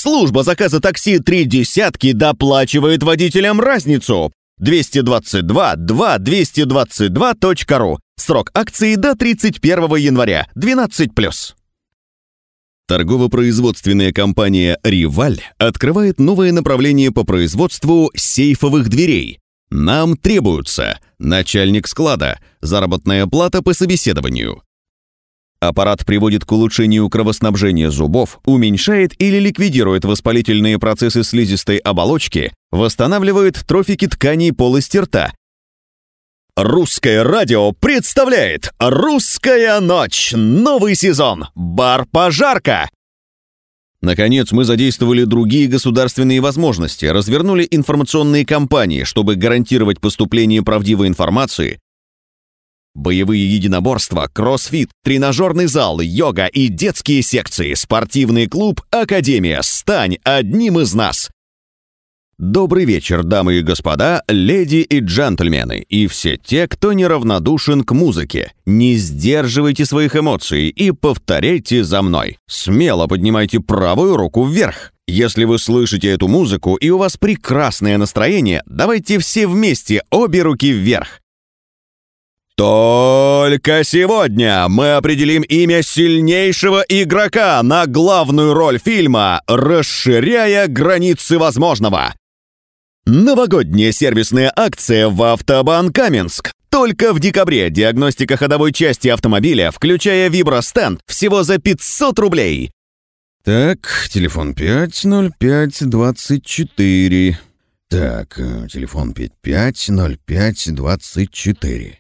Служба заказа такси «Три десятки» доплачивает водителям разницу. 222.222.ru. Срок акции до 31 января. 12+. Торгово-производственная компания «Риваль» открывает новое направление по производству сейфовых дверей. Нам требуются начальник склада, заработная плата по собеседованию. Аппарат приводит к улучшению кровоснабжения зубов, уменьшает или ликвидирует воспалительные процессы слизистой оболочки, восстанавливает трофики тканей полости рта. Русское радио представляет «Русская ночь». Новый сезон. Бар «Пожарка». Наконец, мы задействовали другие государственные возможности, развернули информационные кампании, чтобы гарантировать поступление правдивой информации. Боевые единоборства, кроссфит, тренажерный зал, йога и детские секции, спортивный клуб «Академия». Стань одним из нас. Добрый вечер, дамы и господа, леди и джентльмены, и все те, кто неравнодушен к музыке. Не сдерживайте своих эмоций и повторяйте за мной. Смело поднимайте правую руку вверх. Если вы слышите эту музыку и у вас прекрасное настроение, давайте все вместе обе руки вверх. Только сегодня мы определим имя сильнейшего игрока на главную роль фильма «Расширяя границы возможного». Новогодняя сервисная акция в Автобан Каменск. Только в декабре диагностика ходовой части автомобиля, включая вибростенд, всего за 500 рублей. Так, телефон 50524. Так, телефон 50524.